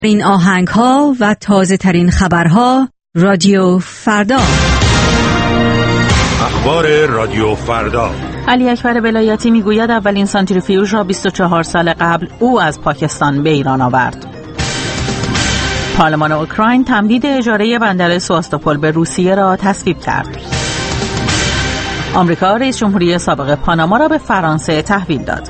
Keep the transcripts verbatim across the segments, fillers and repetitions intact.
این آهنگ ها و تازه ترین خبرها رادیو فردا. اخبار رادیو فردا. علی اکبر ولایتی میگوید اولین سانتریفیوژ را بیست و چهار سال قبل او از پاکستان به ایران آورد. پارلمان اوکراین تمدید اجاره بندر سواستوپول به روسیه را تصویب کرد. آمریکا رئیس جمهوری سابق پاناما را به فرانسه تحویل داد.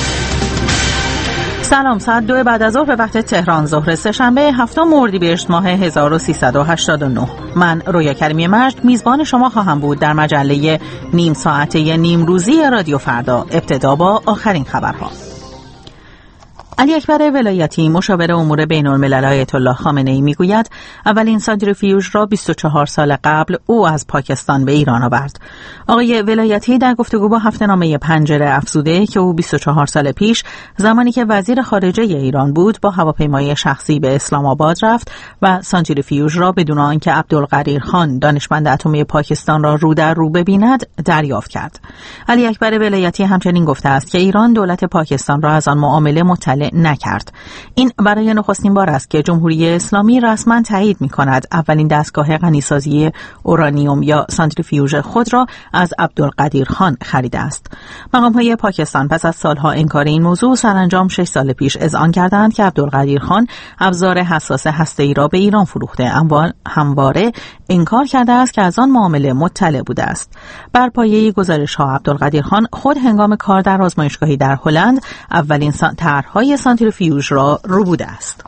سلام، ساعت دو بعد از ظهر به وقت تهران، ظهر سه‌شنبه هفتم اردیبهشت ماه هزار و سیصد و هشتاد و نه. من رویا کریمی مجد میزبان شما خواهم بود در مجله نیم ساعته نیم روزی رادیو فردا. ابتدا با آخرین خبرها. علی اکبر ولایتی مشاور امور بین الملل آیت الله خامنه ای میگوید اولین سانتریفیوژ را بیست و چهار سال قبل او از پاکستان به ایران آورد. آقای ولایتی در گفتگو با هفته‌نامه پنجره افزوده که او بیست و چهار سال پیش زمانی که وزیر خارجه ایران بود با هواپیمای شخصی به اسلام آباد رفت و سانتریفیوژ را بدون آنکه عبدالقدیر خان دانشمند اتمی پاکستان را رو در رو ببیند دریافت کرد. علی اکبر ولایتی همچنین گفته است که ایران دولت پاکستان را از آن معامله مطلع نکرد. این برای نخستین بار است که جمهوری اسلامی رسما تایید می‌کند اولین دستگاه غنیسازی اورانیوم یا سانتریفیوژ خود را از عبدالقدیر خان خریده است. مقام‌های پاکستان پس از سالها انکار این موضوع سرانجام شش سال پیش اذعان کردند که عبدالقدیر خان ابزار حساس هسته‌ای را به ایران فروخته، اما همواره انکار کرده است که از آن معامله مطلع بوده است. بر پایه گزارش‌ها عبدالقدیر خان خود هنگام کار در آزمایشگاهی در هلند اولین طرح‌های سانتریفیوژ را روبوده است.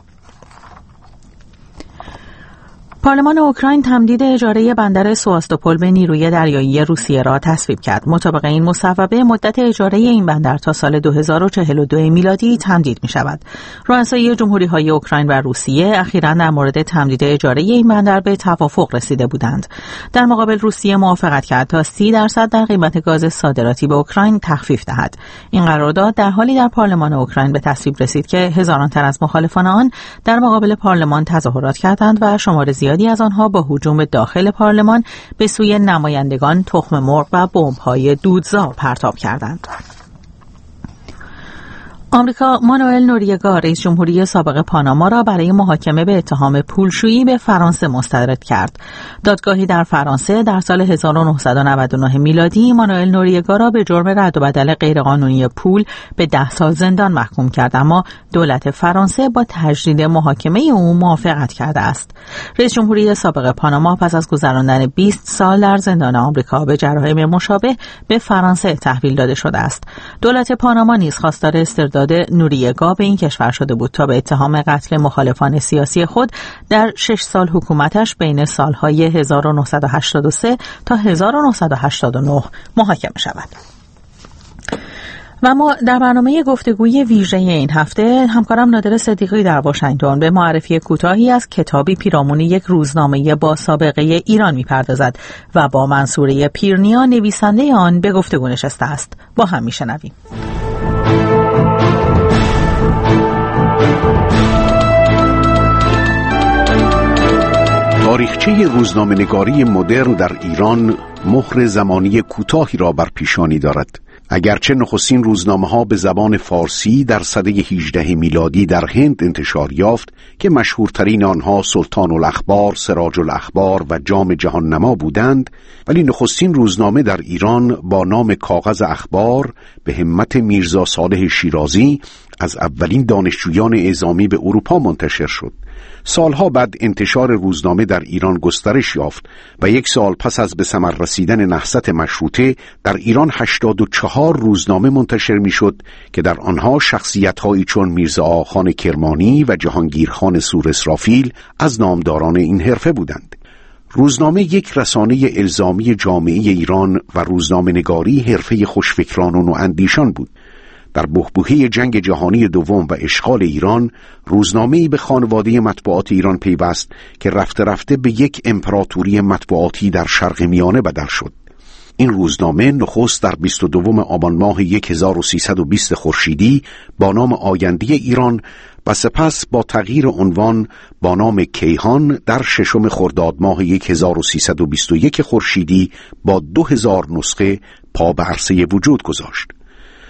پارلمان اوکراین تمدید اجاره بندر سواستوپول به نیروی دریایی روسیه را تصویب کرد. مطابق این مصوبه مدت اجاره این بندر تا سال دو هزار و چهل و دو میلادی تمدید می شود. رؤسای جمهوری‌های اوکراین و روسیه اخیراً در مورد تمدید اجاره این بندر به توافق رسیده بودند. در مقابل روسیه موافقت کرد تا سی درصد در قیمت گاز صادراتی به اوکراین تخفیف دهد. این قرارداد در حالی در پارلمان اوکراین به تصویب رسید که هزاران تن از مخالفان آن در مقابل پارلمان تظاهرات کردند و شمار زیادی از آنها با هجوم داخل پارلمان به سوی نمایندگان تخم مرغ و بمب‌های دودزا پرتاب کردند. آمریکا مانوئل نوریگا رئیس جمهوری سابق پاناما را برای محاکمه به اتهام پولشویی به فرانسه مسترد کرد. دادگاهی در فرانسه در سال هزار و نهصد و نود و نه میلادی مانوئل نوریگا را به جرم رد و بدل غیرقانونی پول به ده سال زندان محکوم کرد، اما دولت فرانسه با تجدید محاکمه او موافقت کرده است. رئیس جمهوری سابق پاناما پس از گذراندن بیست سال در زندان آمریکا به جرایم مشابه به فرانسه تحویل داده شده است. دولت پاناما نیز خواستار استرداد نوریگا به این کشور شده بود تا به اتهام قتل مخالفان سیاسی خود در شش سال حکومتش بین سالهای هزار و نهصد و هشتاد و سه تا هزار و نهصد و هشتاد و نه محاکمه شود. و ما در برنامه گفتگوی ویژه این هفته همکارم نادر صدیقی در واشنگتن به معرفی کوتاهی از کتابی پیرامون یک روزنامه با سابقه ایران می‌پردازد و با منصوره پیرنیا نویسنده آن به گفتگو نشسته است. با هم می‌شنویم. تاریخچه روزنامه‌نگاری مدرن در ایران مهر زمانی کوتاهی را بر پیشانی دارد. اگرچه نخستین روزنامه‌ها به زبان فارسی در سده هجدهم میلادی در هند انتشار یافت که مشهورترین آنها سلطان الاخبار، سراج الاخبار و جام جهان نما بودند، ولی نخستین روزنامه در ایران با نام کاغذ اخبار به همت میرزا صالح شیرازی از اولین دانشجویان اعزامی به اروپا منتشر شد. سالها بعد انتشار روزنامه در ایران گسترش یافت و یک سال پس از به ثمر رسیدن نهضت مشروطه در ایران هشتاد و چهار روزنامه منتشر میشد که در آنها شخصیت‌هایی چون میرزا آخان کرمانی و جهانگیرخان سور اسرافیل از نامداران این حرفه بودند. روزنامه یک رسانه الزامی جامعه ایران و روزنامه نگاری حرفه خوشفکران و نواندیشان بود. در بحبوحه جنگ جهانی دوم و اشغال ایران روزنامه‌ای به خانواده مطبوعات ایران پیوست که رفته رفته به یک امپراتوری مطبوعاتی در شرق میانه بدل شد. این روزنامه نخست در بیست و دوم آبان ماه هزار و سیصد و بیست خورشیدی با نام آینده ایران و سپس با تغییر عنوان با نام کیهان در ششم خرداد ماه هزار و سیصد و بیست و یک خورشیدی با دو هزار نسخه پا به عرصه وجود گذاشت.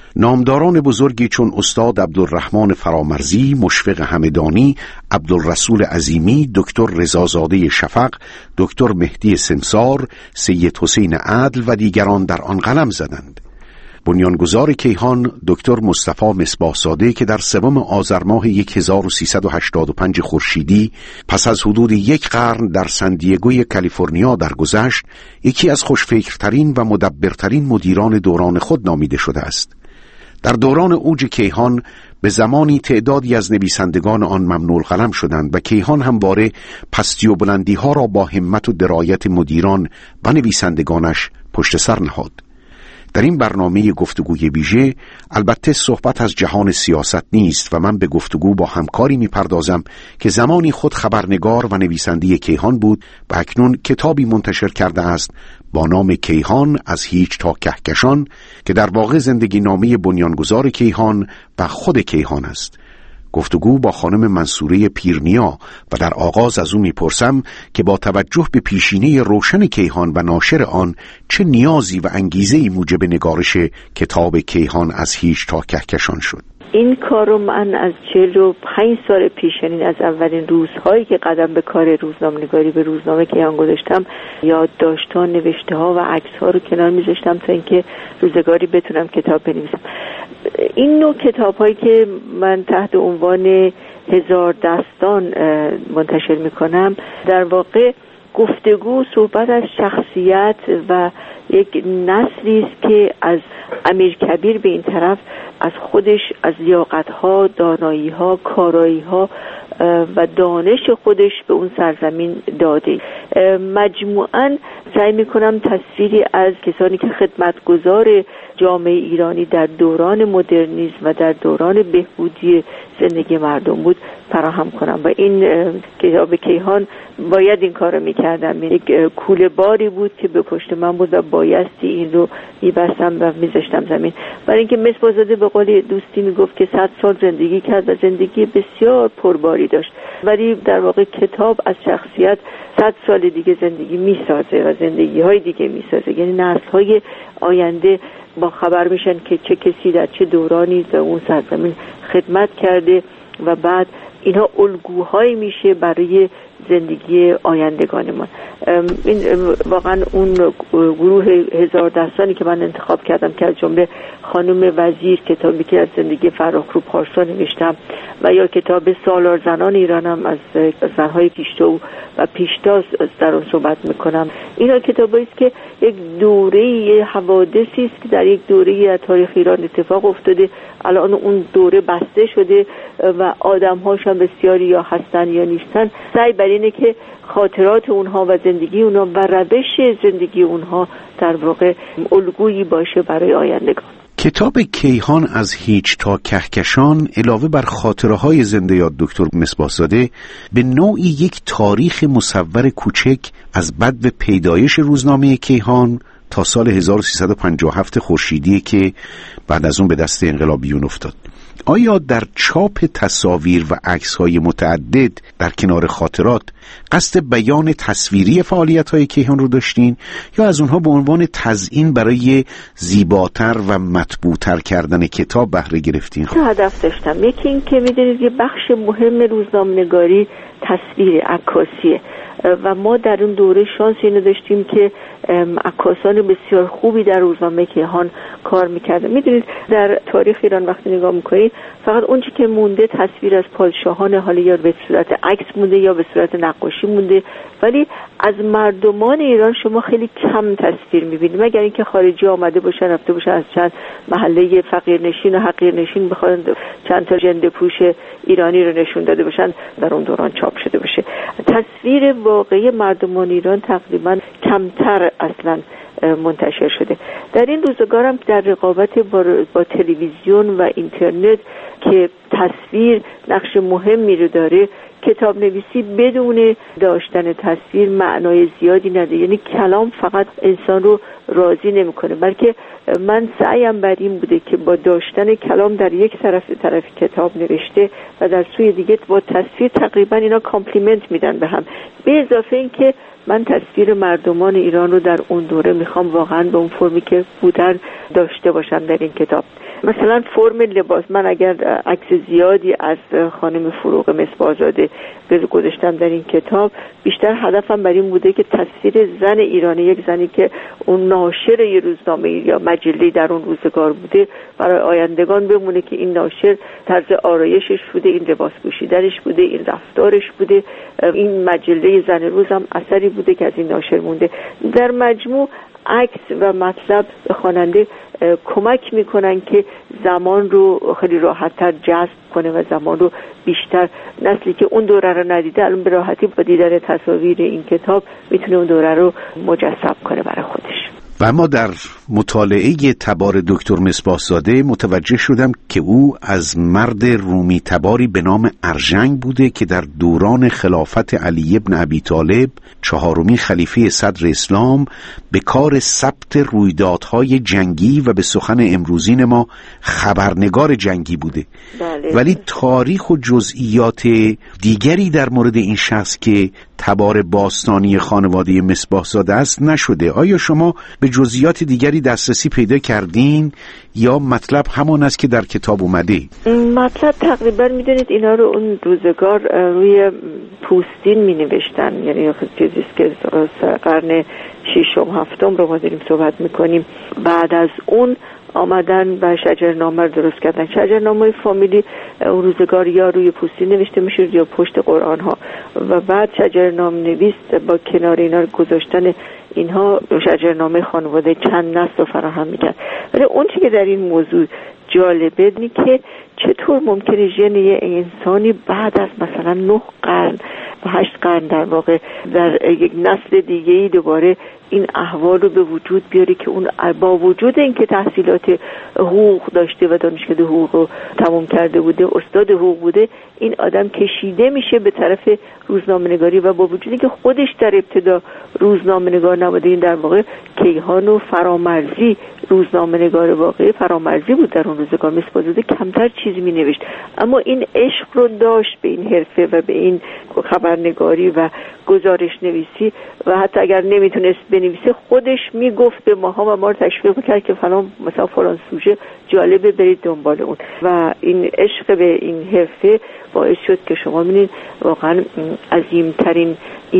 نامداران بزرگی چون استاد عبدالرحمن فرامرزی، مشفق همدانی، عبدالرسول عظیمی، دکتر رضازاده شفق، دکتر مهدی سمسار، سید حسین عدل و دیگران در آن قلم زدند. بنیانگذار کیهان دکتر مصطفی مصباح زاده که در سوم آذر ماه هزار و سیصد و هشتاد و پنج خورشیدی پس از حدود یک قرن در سندیگوی کالیفرنیا درگذشت، یکی از خوشفکرترین و مدبرترین مدیران دوران خود نامیده شده است. در دوران اوج کیهان به زمانی تعدادی از نویسندگان آن ممنوع قلم شدند و کیهان همواره پستی و بلندی ها را با همت و درایت مدیران و نویسندگانش پشت سر نهاد. در این برنامه گفتگوی ویژه البته صحبت از جهان سیاست نیست و من به گفتگو با همکاری میپردازم که زمانی خود خبرنگار و نویسنده کیهان بود و اکنون کتابی منتشر کرده است با نام کیهان از هیچ تا کهکشان که در واقع زندگی نامه بنیانگذار کیهان و خود کیهان است. گفتگو با خانم منصوره پیرنیا و در آغاز از او میپرسم که با توجه به پیشینه روشن کیهان و ناشر آن چه نیازی و انگیزه‌ای موجب نگارش کتاب کیهان از هیچ تا کهکشان شد. این کار رو من از چهل و پنج سال پیش، یعنی از اولین روزهایی که قدم به کار روزنامه‌نگاری به روزنامه کیهان گذاشتم، یادداشت‌ها، نوشته‌ها و عکس‌ها رو کنار می‌ذاشتم تا اینکه روزگاری بتونم کتاب بنویسم. این نوع کتاب‌هایی که من تحت عنوان هزار دستان منتشر می‌کنم در واقع گفتگو، صحبت از شخصیت و یک نسلی است که از امیرکبیر به این طرف از خودش، از لیاقت‌ها، دانایی‌ها، کارایی‌ها و دانش خودش به اون سرزمین داده. مجموعاً سعی می‌کنم تصویری از کسانی که خدمتگزار جامعه ایرانی در دوران مدرنیسم و در دوران بهبودی زندگی مردم بود فراهم کنم و این کتاب کیهان باید این کار رو میکردم. یک کوله باری بود که به پشت من بود و بایستی این رو میبستم و میذاشتم زمین. برای اینکه مصباح زاده به قول دوستی میگفت که صد سال زندگی کرد و زندگی بسیار پرباری داشت، ولی در واقع کتاب از شخصیت صد سال دیگه زندگی میسازه و زندگی های دیگه میسازه، یعنی نسل های آینده با خبر میشن که چه کسی در چه دورانی در اون سرزمین خدمت کرده و بعد اینها الگوهایی میشه برای زندگی آیندگانمان. این واقعا اون گروه هزار دستانی که من انتخاب کردم که از جمله خانم وزیر کتابی که از زندگی فراخرو پارسا نوشتم و یا کتاب سالار زنان ایرانم از زنهای پیشتو و پیشتاز در اون صحبت میکنم. اینا کتابایی است که یک دوره حوادثی است که در یک دوره از تاریخ ایران اتفاق افتاده. الان اون دوره بسته شده و آدم‌هاش هم بسیاری یا هستن یا نیستن. سعی بر اینه که خاطرات اونها و زندگی اونها و روش زندگی اونها در واقع الگویی باشه برای آیندگان. کتاب کیهان از هیچ تا کهکشان علاوه بر خاطره های زنده یاد دکتر مصباح زاده به نوعی یک تاریخ مصور کوچک از بدو پیدایش روزنامه کیهان تا سال هزار و سیصد و پنجاه و هفت خورشیدی که بعد از اون به دست انقلابیون افتاد. آیا در چاپ تصاویر و عکس‌های متعدد در کنار خاطرات قصد بیان تصویری فعالیت‌های کیهان رو داشتین یا از اونها به عنوان تزیین برای زیباتر و مطبوع‌تر کردن کتاب بهره گرفتین؟ دو هدف داشتم. یکی این که می‌دونید یه بخش مهم روزنامه‌نگاری تصویر، عکاسیه و ما در اون دوره شانس اینو داشتیم که عکاسان بسیار خوبی در روزنامه کیهان کار میکردن. میدونید در تاریخ ایران وقتی نگاه میکنید فقط اون چیزی که مونده تصویر از پادشاهان، حالا یا به صورت عکس مونده یا به صورت نقاشی مونده، ولی از مردمان ایران شما خیلی کم تصویر میبینید، مگر اینکه خارجی آمده باشن رفته باشن از چند محله فقیرنشین و حقیرنشین بخوان چند تا ژنده پوش ایرانی رو نشون داده باشن در اون دوران چاپ شده باشه. تصویر واقعی مردمان ایران تقریبا کمتر اصلا منتشر شده. در این روزگارم در رقابت با, با تلویزیون و اینترنت که تصویر نقش مهمی رو داره، کتاب نویسی بدون داشتن تصویر معنای زیادی نداره. یعنی کلام فقط انسان رو راضی نمیکنه، بلکه من سعیم بر این بوده که با داشتن کلام در یک طرف طرف کتاب نوشته و در سوی دیگه با تصویر تقریبا اینا کامپلیمنت میدن به هم. به اضافه این که من تصویر مردمان ایران رو در اون دوره میخوام واقعا به اون فرمی که بودن داشته باشم در این کتاب. مثلا فرم لباس، من اگر عکس زیادی از خانم فروغ مصباح‌زاده گذاشتم در این کتاب، بیشتر هدفم بر این بوده که تصویر زن ایرانی، یک زنی که اون ناشر یه روزنامه یا مجله در اون روزگار بوده، برای آیندگان بمونه که این ناشر طرز آرایشش بوده، این لباس پوشیدنش بوده، این رفتارش بوده، این مجله زن روز هم اثری بوده که از این ناشر مونده. در مجموع عکس و مطلب به خواننده کمک میکنن که زمان رو خیلی راحت‌تر جذب کنه و زمان رو بیشتر، نسلی که اون دوره رو ندیده الان به راحتی با دیدن تصاویر این کتاب میتونه اون دوره رو مجسم کنه برای خودش. و اما در مطالعه تبار دکتر مصباح‌زاده متوجه شدم که او از مرد رومی تباری به نام ارژنگ بوده که در دوران خلافت علی ابن ابی طالب چهارمین خلیفه صدر اسلام به کار ثبت رویدادهای جنگی و به سخن امروزین ما خبرنگار جنگی بوده. بله. ولی تاریخ و جزئیات دیگری در مورد این شخص که تبار باستانی خانواده مصباح‌زاده است نشده. آیا شما به جزئیات دیگری دسترسی پیدا کردین یا مطلب همان است که در کتاب اومده؟ مطلب تقریبا میدونید اینا رو اون روزگار روی پوستین می نوشتن، یعنی چیزی که قرن ششم هفتم رو ما داریم صحبت میکنیم. بعد از اون آمدن و شجرنامه رو درست کردن. شجرنامه فامیلی اون روزگار یا روی پوستین نوشته میشد یا پشت قرآن ها، و بعد شجرنامه نویس با کنار اینا گذاشتن اینها شجرنامه خانواده چند نسل رو فراهم میکرد. ولی اون چی که در این موضوع جالبه اینه که چطور ممکنه ژن یه انسانی بعد از مثلا نه قرن و هشت قرن در واقع در یک نسل دیگه‌ای دوباره این احوال رو به وجود بیاره که اون با وجود اینکه تحصیلات حقوق داشته و دانشکده حقوق رو تمام کرده بوده، استاد حقوق بوده، این آدم کشیده میشه به طرف روزنامه‌نگاری و با وجودی که خودش در ابتدا روزنامه‌نگار نبوده، این در واقع کیهان و فرامرزی روزنامه‌نگار واقعی فرامرزی بود در اون روزگار. مصباح‌زاده کمتر چیزی می‌نوشت، اما این عشق رو داشت به این حرفه و به این خبرنگاری و گزارش نویسی، و حتی اگر نمیتونست بنویسه خودش میگفت به ماها و ما رو تشویق میکرد که فلان مثلا فلان سوژه جالبه برید دنبال اون، و این عشق به این حرفه باعث شد که شما ببینید واقعا عظیمترین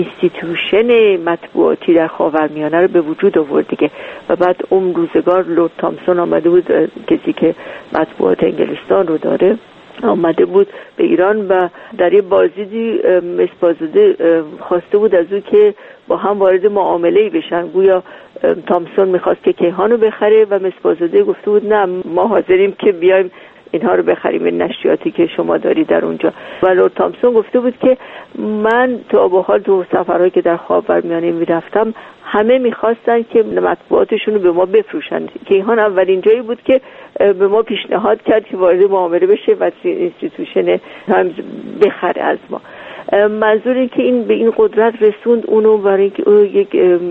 اینستیتوشن مطبوعاتی در خاورمیانه رو به وجود آورد دیگه. و بعد اون روزگار لورد تامسون آمده بود، کسی که مطبوعات انگلستان رو داره، آمده بود به ایران و در یه بازدیدی مصباح‌زاده خواسته بود از او که با هم وارد معامله‌ای بشن. گویا تامسون میخواست که کیهانو بخره و مصباح‌زاده گفته بود نه، ما حاضریم که بیایم اینها رو بخریم، این نشریاتی که شما داری در اونجا. و لورد تامسون گفته بود که من تا به حال تو سفرهایی که در خاورمیانه میرفتم همه میخواستن که مطبوعاتشون رو به ما بفروشن. کیهان اولین جایی بود که به ما پیشنهاد کرد که وارد معامله بشه و اینستیتوشن هم بخره از ما. منظور این که این به این قدرت رسوند اونو، برای اینکه او یک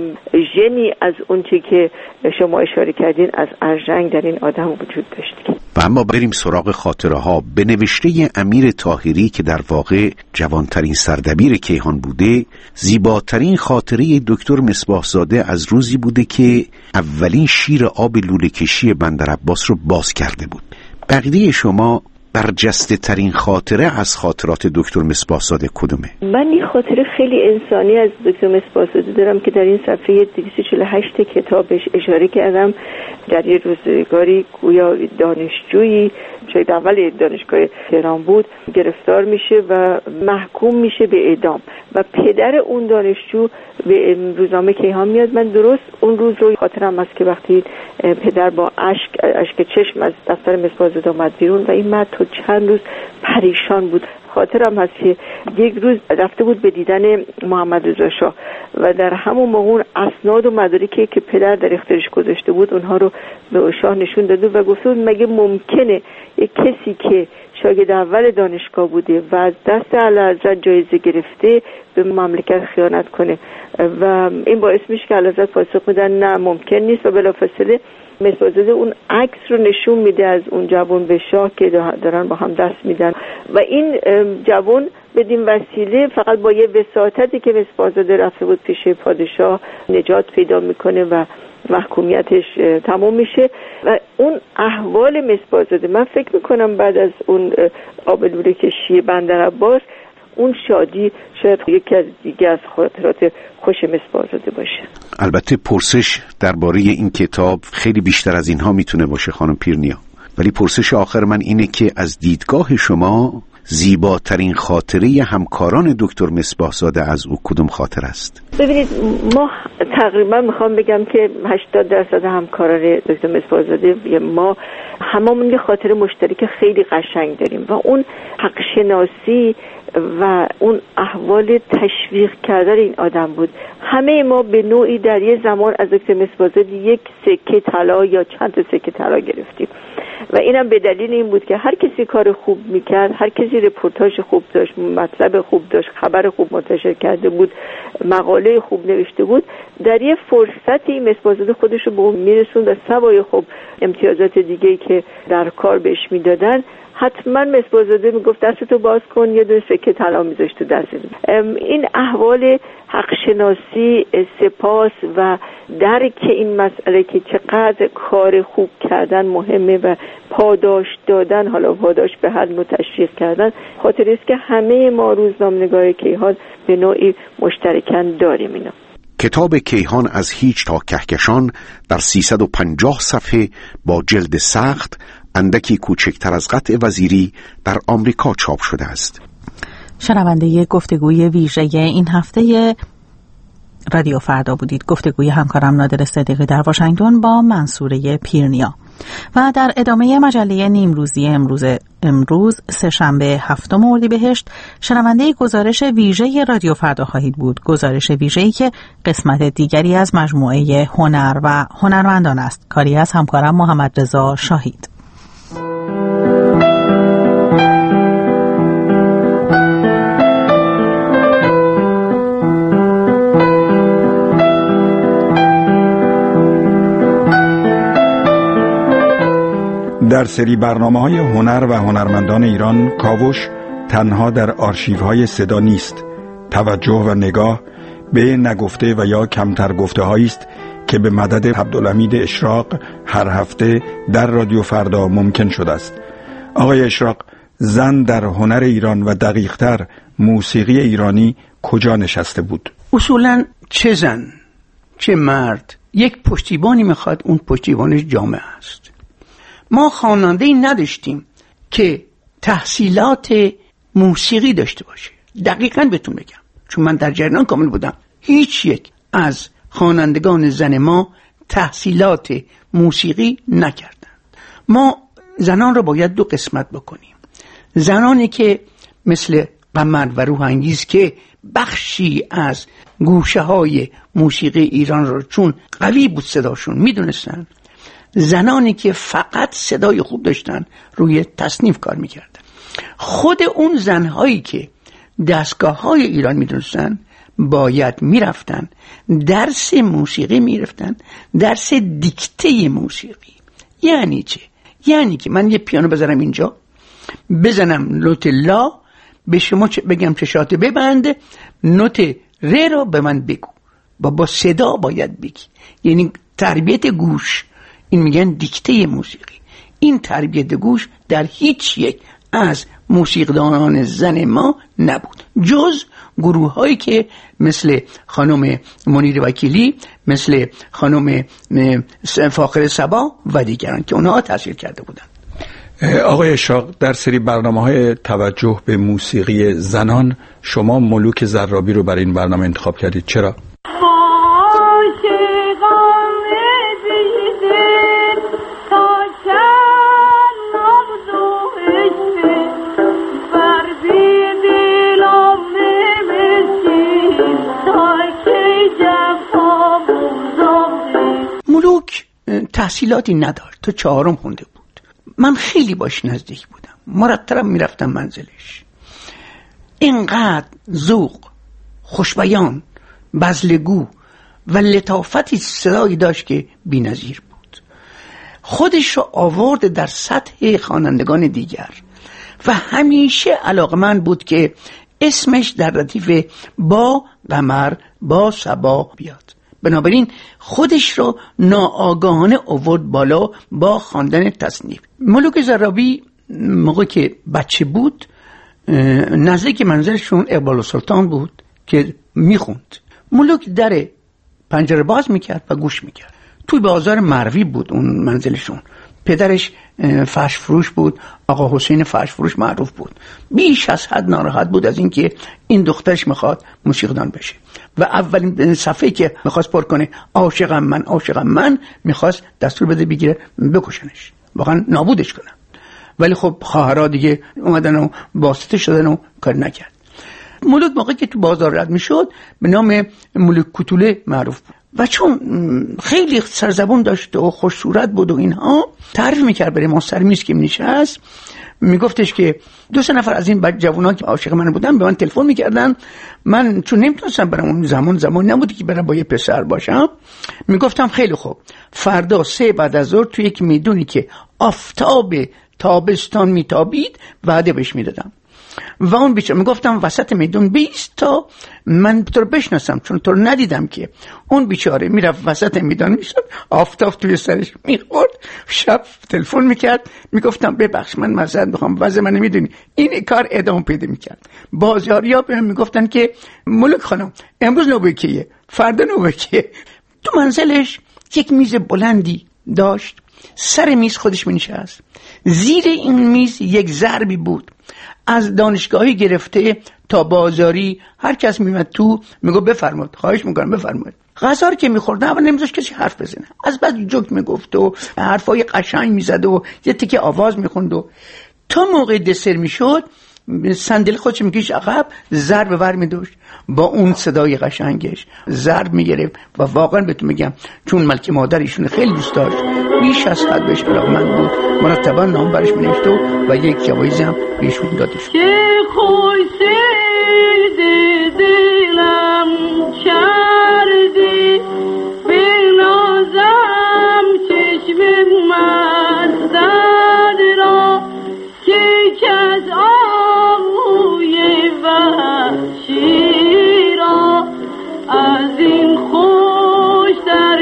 ژنی از اون چی که شما اشاره کردین از ارژنگ در این آدم وجود داشت. و اما بریم سراغ خاطره ها. به نوشته امیر طاهری که در واقع جوانترین سردبیر کیهان بوده، زیباترین خاطره دکتر مصباح‌زاده از روزی بوده که اولین شیر آب لوله کشی بندر عباس رو باز کرده بود. بقیه شما برجسته ترین خاطره از خاطرات دکتر مصباح‌زاده کدومه؟ من این خاطره خیلی انسانی از دکتر مصباح‌زاده دارم که در این صفحه دویست و چهل و هشت کتابش اشاره کردم. در یه روزگاری گویا دانشجویی، شاید اول دانشگاه تهران بود، گرفتار میشه و محکوم میشه به اعدام و پدر اون دانشجو به روزنامه کیهان میاد. من درست اون روز رو خاطرم است که وقتی پدر با اشک اشک چشم از دفتر مصباح‌زاده اومد بیرون و این مرد تو چند روز پریشان بود. خاطرم هست که یک روز رفته بود به دیدن محمد رضا شاه و در همون موقع اون اسناد و مدارکی که پدر در اختیارش گذاشته بود اونها رو به شاه نشون داده و گفته بود مگه ممکنه یک کسی که شاگرد اول دانشگاه بوده و از دست اعلیحضرت جایزه گرفته به مملکت خیانت کنه؟ و این باعث میشه که اعلیحضرت پاسخ میدن نه ممکن نیست و بلافاصله مصباح‌زاده اون عکس رو نشون میده از اون جوان به شاه که دارن با هم دست میدن و این جوان بدین وسیله فقط با یه وساطتی که مصباح‌زاده رفته بود پیش پادشاه نجات پیدا میکنه و محکومیتش تمام میشه و اون احوال مصباح‌زاده، من فکر میکنم بعد از اون آبلوره کشی بندرعباس اون شادی شاید یکی از دیگه از خاطرات خوش مصباح‌زاده باشه. البته پرسش درباره این کتاب خیلی بیشتر از اینها میتونه باشه خانم پیرنیا، ولی پرسش آخر من اینه که از دیدگاه شما زیباترین خاطره همکاران دکتر مصباح‌زاده از او کدوم خاطر است؟ ببینید ما تقریبا میخوام بگم که هشتاد درصد همکاران دکتر مصباح‌زاده ما هممون یه خاطره مشترک خیلی قشنگ داریم و اون حق شناسی و اون احوال تشویق کردن این آدم بود. همه ما به نوعی در یه زمان از دکتر مصباح‌زاده یک سکه طلا یا چند تا سکه طلا گرفتیم و اینم به دلیل این بود که هر کسی کار خوب میکرد، هر کسی رپورتاژ خوب داشت، مطلب خوب داشت، خبر خوب منتشر کرده بود، مقاله خوب نوشته بود، در یه فرصتی مصباح‌زاده خودش رو به اون میرسوند و سوای خب امتیازات دیگه‌ای که در کار بهش میدادن حتما مصباح‌زاده میگفت دستتو باز کن، یه دونه سکه طلا میذاشت تو دستت. این احوال حق شناسی، سپاس و درک این مسئله که چقدر کار خوب کردن مهمه و پاداش دادن، حالا پاداش به هر نوع تشویق کردن، خاطری است که همه ما روزنامه‌نگار کیهان به نوعی مشترکاً داریم. اینا کتاب کیهان از هیچ تا کهکشان در سیصد و پنجاه صفحه با جلد سخت اندکی کوچکتر از قطع وزیری در آمریکا چاپ شده است. شنونده گفتگوی ویژه این هفته رادیو فردا بودید. گفتگوی همکارم نادر صدیقی در واشنگتن با منصوره پیرنیا. و در ادامه مجله نیمروزی امروز امروز سه‌شنبه هفتم اردیبهشت شنونده گزارش ویژه رادیو فردا خواهید بود. گزارش ویژه‌ای که قسمت دیگری از مجموعه هنر و هنرمندان است. کاری از همکارم محمد رضا شاهید. در سری برنامه‌های هنر و هنرمندان ایران، کاوش تنها در آرشیوهای صدا نیست. توجه و نگاه به نگفته و یا کمتر گفته هایی است که به مدد عبدالحمید اشراق هر هفته در رادیو فردا ممکن شده است. آقای اشراق، زن در هنر ایران و دقیق‌تر موسیقی ایرانی کجا نشسته بود؟ اصولاً چه زن چه مرد یک پشتیبانی میخواد، اون پشتیبانش جامعه است. ما خواننده‌ای نداشتیم که تحصیلات موسیقی داشته باشه. دقیقاً بهتون بگم، چون من در جریان کامل بودم، هیچ یک از خوانندگان زن ما تحصیلات موسیقی نکردند. ما زنان رو باید دو قسمت بکنیم. زنانی که مثل قمر و روح انگیز که بخشی از گوشه های موسیقی ایران رو چون قوی بود صداشون میدونستن، زنانی که فقط صدای خوب داشتن روی تصنیف کار میکردن. خود اون زنهایی که دستگاه های ایران میدونستن باید میرفتن درس موسیقی میرفتن، درس دیکته موسیقی. یعنی چه؟ یعنی که من یه پیانو بذارم اینجا، بزنم نوت لا، به شما چه بگم چشات ببند، نوت ر رو به من بگو، با با صدا باید بگی. یعنی تربیت گوش، این میگن دیکته موسیقی. این تربیت گوش در هیچ یک از موسیقیدانان زن ما نبود، جز گروه هایی که مثل خانم منیر وکیلی، مثل خانم فاخر صبا و دیگران که اونها تحصیل کرده بودن. آقای اشراق، در سری برنامه‌های توجه به موسیقی زنان شما ملوک زرابی رو برای این برنامه انتخاب کردید. چرا؟ ملوک تحصیلاتی نداشت، تو چهارم خونده بود. من خیلی باش نزدیک بودم، مرتب میرفتم منزلش. اینقدر ذوق، خوشبیان، بزلگو و لطافتی صدایی داشت که بی‌نظیر بود. خودش رو آورد در سطح خوانندگان دیگر و همیشه علاقمند بود که اسمش در ردیف با قمر، با صبا بیاد. بنابراین خودش رو ناآگاهانه آورد بالا با خواندن تصنیف. ملوک زرابی موقع که بچه بود نزدیک منزلشون اقبال سلطان بود که میخوند. ملوک در پنجره باز میکرد و گوش میکرد. توی بازار مروی بود اون منزلشون. پدرش فرش فروش بود، آقا حسین فرش فروش معروف بود. بیش از حد ناراحت بود از اینکه این دخترش میخواد موسیقیدان بشه و اولین صفحه که میخواست پر کنه عاشقم من عاشقم من، میخواست دستور بده بگیره بکشنش، واقعا نابودش کنن. ولی خب خواهرها دیگه اومدن و واسطه شدن و کار نکرد. ملوک موقعی که تو بازار رد میشد به نام ملوک کوتوله معروف بود و چون خیلی سرزبون داشت و خوش صورت بود و اینها، تعریف میکرد برای ما سر میز که نشست، میگفتش که دو سه نفر از این بچه جوونا که عاشق من بودن به من تلفن میکردن، من چون نمیتونستم برم اون زمان زمان نبودی که برم با یه پسر باشم، میگفتم خیلی خوب فردا سه بعد از ظهر تو یک میدونی که آفتاب تابستان میتابید وعده بهش میدادم و اون بیچاره میگفتم وسط میدون بیست تا من تو رو بشناسم چون تو رو ندیدم که. اون بیچاره میرفت وسط میدان میشد، آفتاب توی سرش میخورد، شب تلفن میکرد میگفتم ببخش من معذرت میخوام وضع من نمیدونی. این کار ادامه پیدا میکرد. بازاریا بهم میگفتن که ملک خانم امروز نوبه کیه، فردا نوبه کیه. تو منزلش یک میز بلندی داشت، سر میز خودش مینشست، زیر این میز یک ضربی بود، از دانشگاهی گرفته تا بازاری هر کس میمد تو میگو بفرمایید، خواهش میکنم بفرمایید. غذا رو که میخورد اول نمیذاش کسی حرف بزنه، از بعد جوک میگفت و حرفای قشنگ میزد و یه تیکه آواز میخوند و تا موقع دسر میشد صندلی خودش میکش عقب، ضرب ور میداشت با اون صدای قشنگش ضرب میگرفت و واقعا بهتون میگم چون ملکه مادر ایشون خیلی دوست داشت، بیش از حد بهش علاقه‌مند بود، مرتبا نام برش مینوشت و یک جوایزی هم بهشون دادش. که خوش دلم کردی به نازم چشم مستد را که کس آهوی وحشی را از این خوش در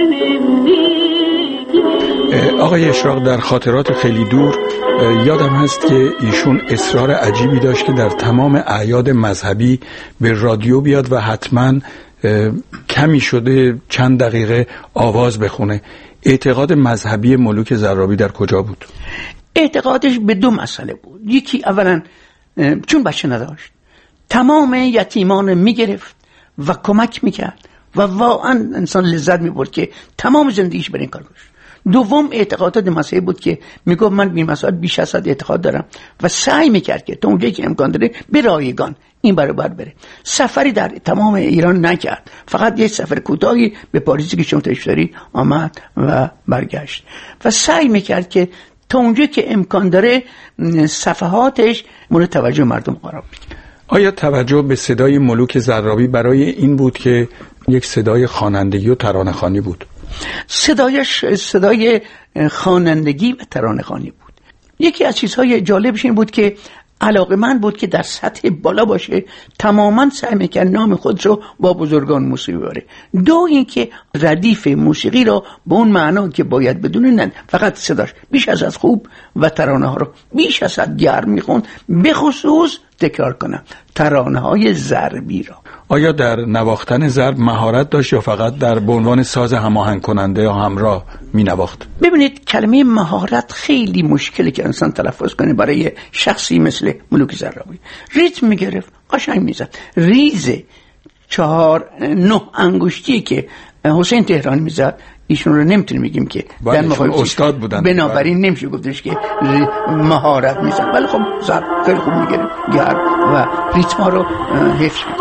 نمیگیری. آقای اشراق در خاطرات خیلی دور یادم هست که ایشون اصرار عجیبی داشت که در تمام اعیاد مذهبی به رادیو بیاد و حتما کمی شده چند دقیقه آواز بخونه. اعتقاد مذهبی ملوک زرابی در کجا بود؟ اعتقادش به دو مسئله بود. یکی اولا چون بچه نداشت تمام یتیمان میگرفت و کمک میکرد و واقعا انسان لذت میبرد که تمام زندگیش بر این کار گذاشت. دوم اعتقادات مذهبی بود که میگفت من به مسائل بیش از حد اعتقاد دارم و سعی میکرد که تا اونجایی که امکان داره به رایگان این برابر بره. سفری در تمام ایران نکرد، فقط یک سفر کوتاهی به پاریسی که شما تشریف آمد و برگشت و سعی میکرد که تا اونجایی که امکان داره صفحاتش مورد توجه مردم قرار بده. آیا توجه به صدای ملوک زرابی برای این بود که یک صدای خوانندگی و ترانه‌خوانی بود؟ صدایش صدای خوانندگی و ترانه‌خوانی بود. یکی از چیزهای جالبش این بود که علاقه‌مند بود که در سطح بالا باشه، تماماً سعی می‌کرد نام خود رو با بزرگان موسیقی ببره. دو اینکه ردیف موسیقی را به اون معنا که باید بدونه، نه فقط صداش بیش از از خوب و ترانه ها رو بیش از حد گرم می‌خوند، به خصوص تکرار کنم ترانه‌های ضربی را. آیا در نواختن ضرب مهارت داشت یا فقط در به عنوان ساز هماهنگ کننده یا همراه می نواخت؟ ببینید کلمه مهارت خیلی مشکلی که انسان تلفظ کنه برای شخصی مثل ملوک زرابی. ریتم میگرفت، قشنگ میزد. ریز چهار نه انگشتی که حسین تهرانی میزد ایشون رو نمیتونیم بگیم که در مقام استاد بودن، بنابراین نمیشه گفتش که مهارت میزد، ولی خب ضرب خیلی خوب میگرفت گرم و ریتم ها رو حفظ می‌کرد.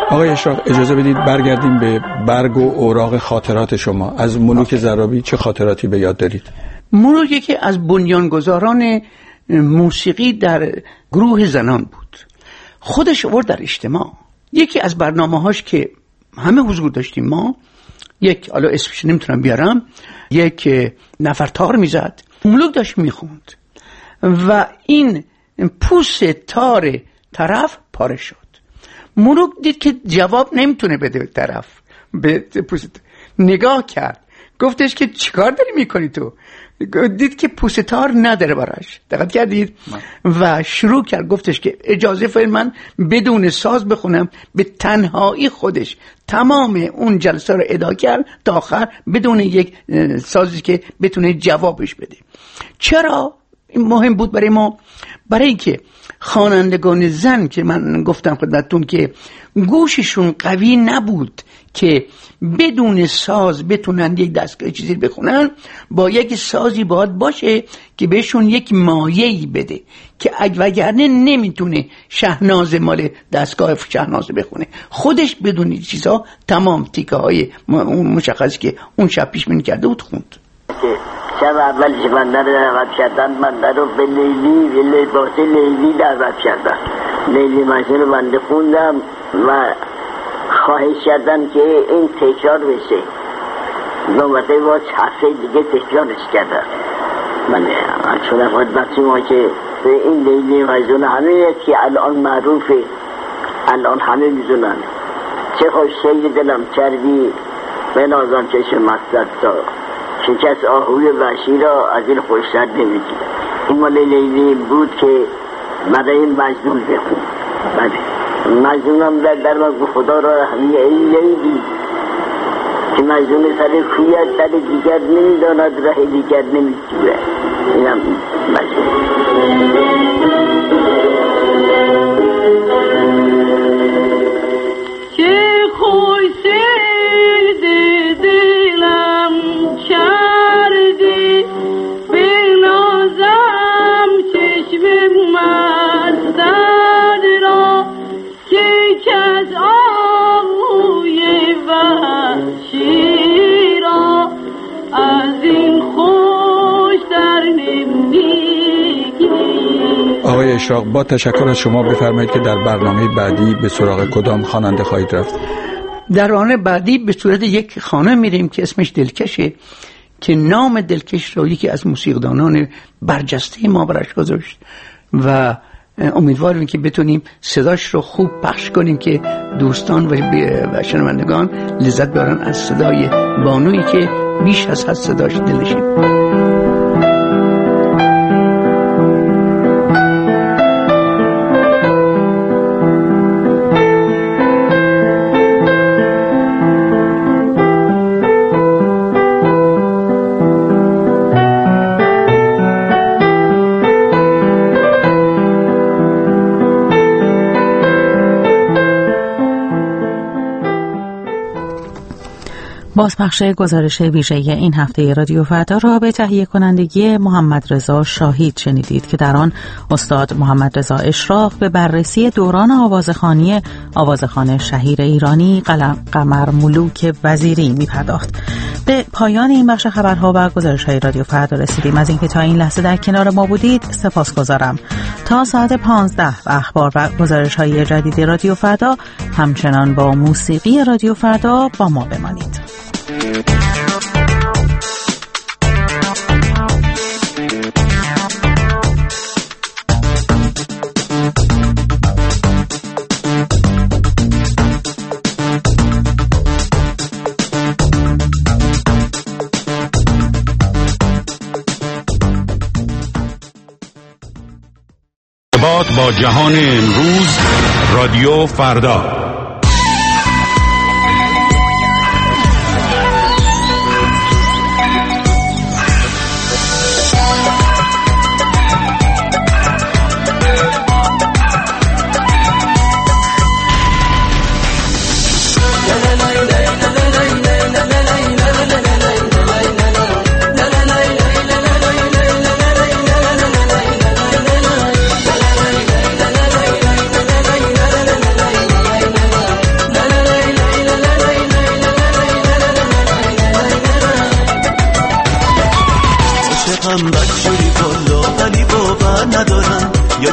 آقای اشراق اجازه بدید برگردیم به برگ و اوراق خاطرات شما. از ملوک ضرابی چه خاطراتی به یاد دارید؟ ملوک یکی از بنیانگذاران موسیقی در گروه زنان بود. خودش آورد در اجتماع. یکی از برنامه‌هاش که همه حضور داشتیم ما، یک حالا اسمش نمیتونم بیارم، یک نفرتار میزد، ملوک داشت میخوند و این پوست تار طرف پاره شد. ملوک دید که جواب نمیتونه بده به طرف، به پوست نگاه کرد، گفتش که چیکار داری میکنی تو؟ دید که پوست تار نداره براش، دقت کردید؟ و شروع کرد گفتش که اجازه فرمایید من بدون ساز بخونم. به تنهایی خودش تمام اون جلسه رو ادا کرد تا آخر بدون یک سازی که بتونه جوابش بده. چرا این مهم بود برای ما؟ برای اینکه خوانندگان زن که من گفتم خدمتتون که گوششون قوی نبود که بدون ساز بتونن یک دستگاه چیزی بخونن، با یک سازی باید باشه که بهشون یک مایه‌ای بده که وگرنه نمیتونه شهناز مال دستگاه شهناز بخونه. خودش بدون چیزا تمام تیکه های مشخص که اون شب پیش بینی کرده بود خوند. شب اول که من دعوت کردن، من رو به لیلی به لباس لیلی دعوت کردن. لیلی مجنون رو بنده خوندم و خواهش کردن که این تکرار بشه. نوبته باز هفته دیگه تکرارش کردن. من چون خدمت ما که به این لیلی مجنون همه که الان معروفه، الان همه میدونن. چه خوش سید دلم کردی به نازم چشم مستد تا شکست آهوی وحشی را از این خوشتر نمیدید. این مال لیلی بود که برای این مجنون بخون. مجنونم در در من خدا را رحمی ای لیلی که مجنون سر کویت سر دیگر نمیداند ره دیگر نمیگیره. اینم مجنون. چه خوش سید دلم کردی به نازم چشم مستد را که کس آهوی وحشی را از این خوش در نمیگیری. آقای اشراق با تشکر از شما بفرمایید که در برنامه بعدی به سراغ کدام خواننده خواهید رفت؟ در آن بعدی به صورت یک خانم میریم که اسمش دلکشه، که نام دلکش را یکی از موسیقیدانان برجسته ما براش گذاشت و امیدواریم که بتونیم صداش رو خوب پخش کنیم که دوستان و شنوندگان لذت ببرن از صدای بانویی که بیش از حد صداش دلشه. بازپخش گزارش ویژه این هفته رادیو فردا را به تهیه کنندگی محمد رضا شاهید شنیدید که در آن استاد محمد رضا اشراق به بررسی دوران آوازخوانی آوازخوان شهیر ایرانی قمر ملوک وزیری می‌پرداخت. به پایان این بخش خبرها و گزارش‌های رادیو فردا رسیدیم. از اینکه تا این لحظه در کنار ما بودید سپاسگزارم. تا ساعت پانزده و اخبار و گزارش‌های جدید رادیو فردا همچنان با موسیقی رادیو فردا با ما بمانید. با جهان امروز رادیو فردا.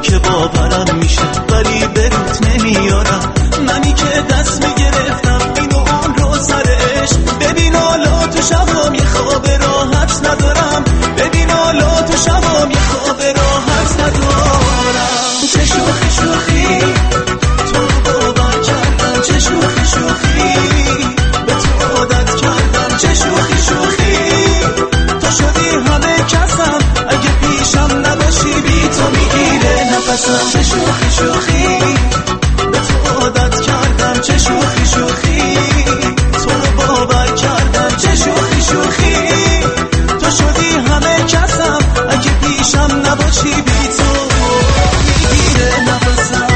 که باورم میشه ولی به روت نمیارم. منی که دست میگرفتم اینو اون رو سرش. ببین حالا تو شبام یه خواب راحت ندارم. ببین حالا تو شبام یه خواب راحت ندارم. چه شوخی شوخی تو رو باور کردم. چه شوخی شوخی به تو عادت کردم. چه شوخی شوخی تو شدی همه کسم. اگه پیشم نباشی بی تو میگیره نفسم. چه شوخی شوخی به تو عادت کردم. چه شوخی شوخی تو رو باور کردم. چه شوخی شوخی تو شدی همه کسم. اگه پیشم نباشی بی تو میگیره نفسم.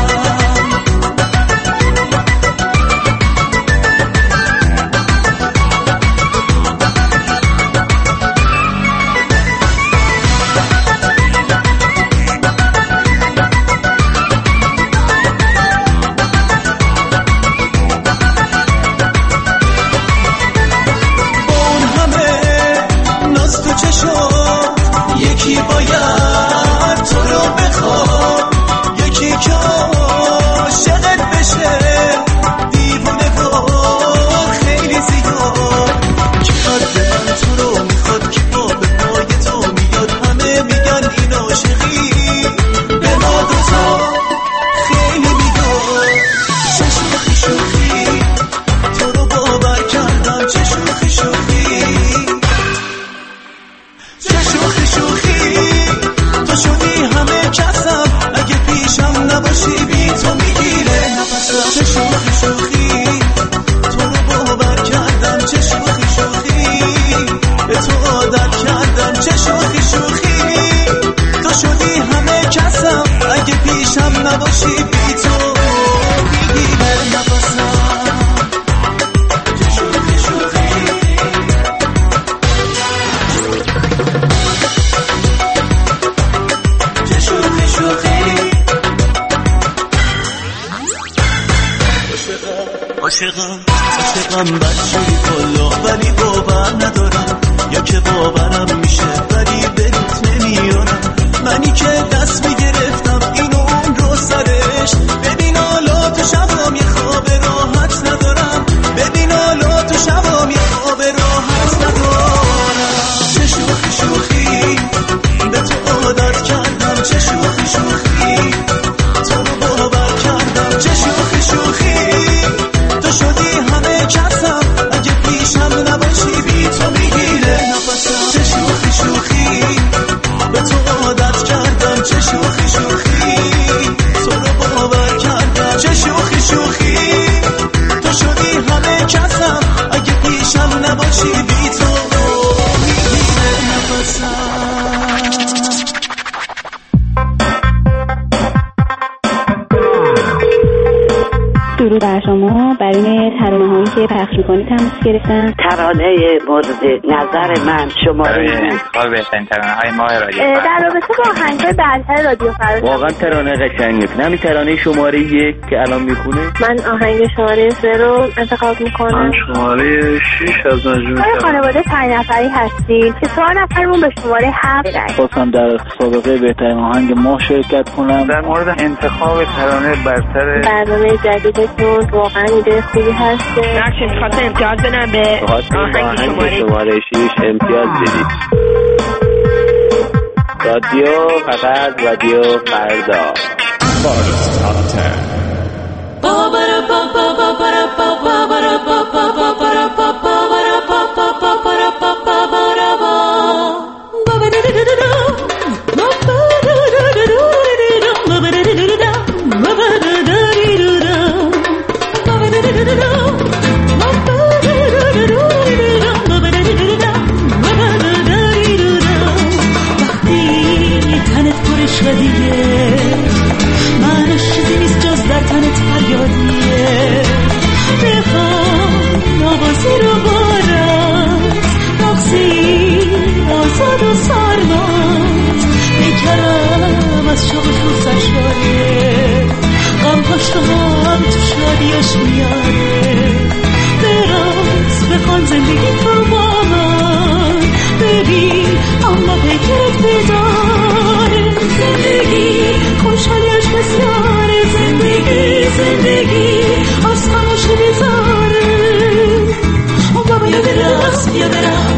عاشقم عاشقم بچه‌ی کلا ولی باور ندارم. یا که باورم میشه ولی به روت نمیارم. منی که دست میگرفتم اینو اون رو سرش. ببین حالا تو شبام یه خواب راحت ندارم. ببین حالا تو شبام یه خواب راحت ندارم. چه شوخی شوخی به تو عادت کردم. چه شوخی شوخی تو رو باور کردم. چه شوخی شوخی تو شدی همه کسم. اگه پیشم نباشی بی تو میگیره نفسم. چه شوخی شوخی به تو عادت کردم. چه شوخی شوخی تو رو باور کردم. چه شوخی شوخی تو شدی همه کسم. اگه پیشم نباشی بی تو میگیره نفسم. درود بر شما. برای ترانه هایی که پخش میکنید تماس گرفتم. ترانه مورد نظر من شماره انتخاب بهترین ترانه های ماه رادیو در رابطه با آهنگ های برتر رادیو فردا واقعا ترانه قشنگه. همین ترانه شماره یک که الان میخونه. من آهنگ شماره سه رو انتخاب میکنم. من شماره شش از مجموعه. ما خانواده پنج نفری هستیم که چهار نفرمون به شماره هفت خواستم در مسابقه بهترین آهنگ ماه شرکت کنم. در مورد انتخاب ترانه برتر برنامه جدید واقعا ایده خوبی هست. نقشه میخواست امتیاز بدن به آهنگ شماره شماره شیش امتیاز بدید. رادیو فقط رادیو فردا. از شوق دوستش داره غم هاش تو هم تو شادیش میاره دراز بخوان زندگی تو با من ببین اما فکرت بداره زندگی خوشحالی بیا برقص